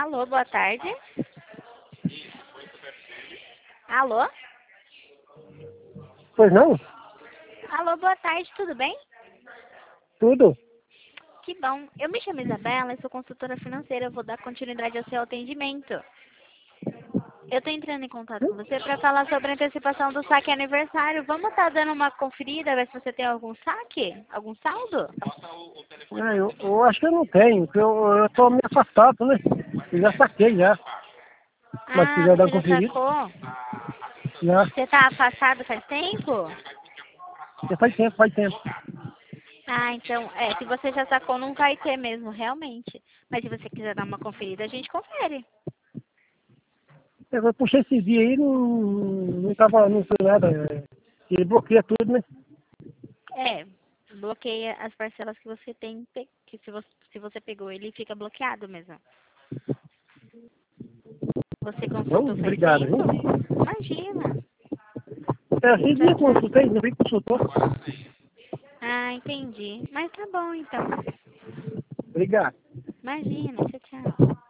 Alô, boa tarde. Alô? Pois não? Alô, boa tarde, tudo bem? Tudo? Que bom. Eu me chamo Isabela e sou consultora financeira. Eu vou dar continuidade ao seu atendimento. Eu estou entrando em contato com você para falar sobre a antecipação do saque aniversário. Vamos estar dando uma conferida, ver se você tem algum saque? Algum saldo? Eu acho que eu não tenho, porque eu tô meio afastado, né? Eu já saquei já. Mas se Ah, quiser dar você uma já conferida, sacou? já. Você está afastado faz tempo? Já faz tempo, faz tempo. Ah, então, se você já sacou, não vai ter mesmo, realmente. Mas se você quiser dar uma conferida, a gente confere. Eu puxei esse dia aí, não foi nada. Ele bloqueia tudo, né? Bloqueia as parcelas que você tem, que se você pegou ele, fica bloqueado mesmo. Você Bom, consultou faz obrigado, tempo? viu? Imagina. Esse dia Tchau, que eu tchau. consultei, não vi que consultou. Ah, entendi. Mas tá bom, então. Obrigado. Imagina, tchau, tchau.